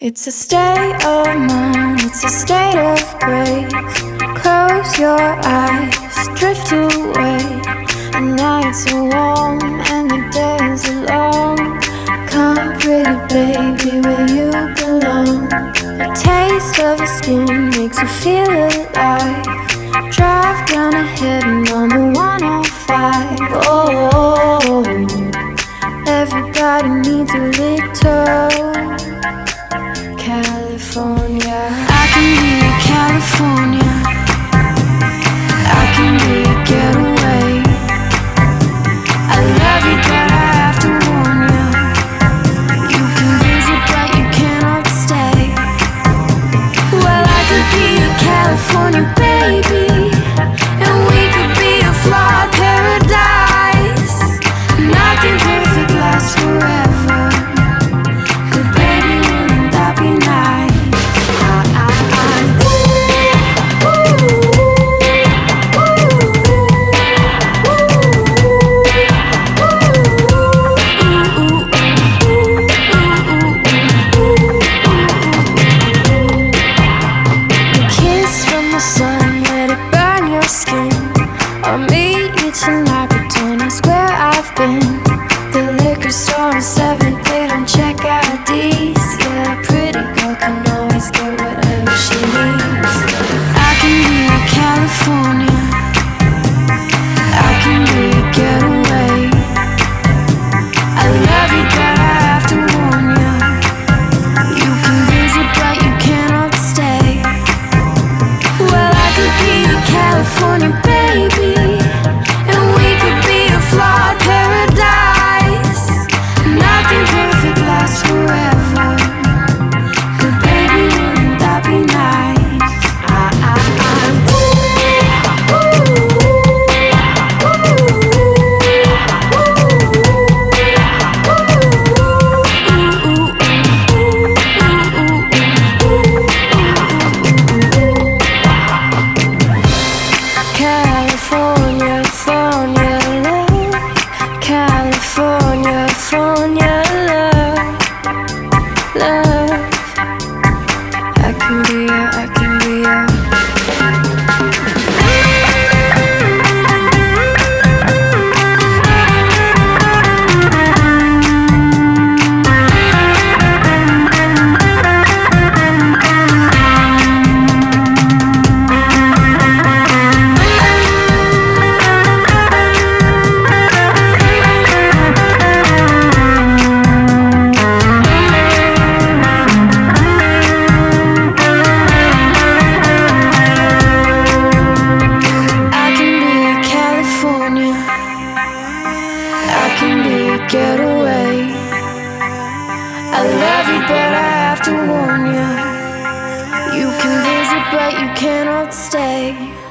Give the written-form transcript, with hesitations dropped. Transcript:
It's a state of mind, it's a state of grace. Close your eyes, drift away. The nights are warm and the days are long. Come pretty baby, where you belong. A taste of your skin makes you feel alive. Drive down ahead and on the 105. Oh, everybody needs a little California. I can be California. I can be a getaway. I love you, but I have to warn you. You can visit, but you cannot stay. Well, I could be a California baby, and we could be a flawed paradise. Nothing perfect lasts forever. I'll meet you tonight, but don't ask where I've been. The liquor store on 7th, they don't check IDs. Yeah, a pretty girl can always get whatever she needs. I can be a California. I can be a getaway. I love you, but I have to warn you. You can visit, but you cannot stay. Well, I could be a California baby, and we could be a flawed paradise. Nothing perfect lasts forever, but baby, wouldn't that be nice? California, California love, California, California love, love. I can be a getaway. I love you, but I have to warn you. You can visit, but you cannot stay.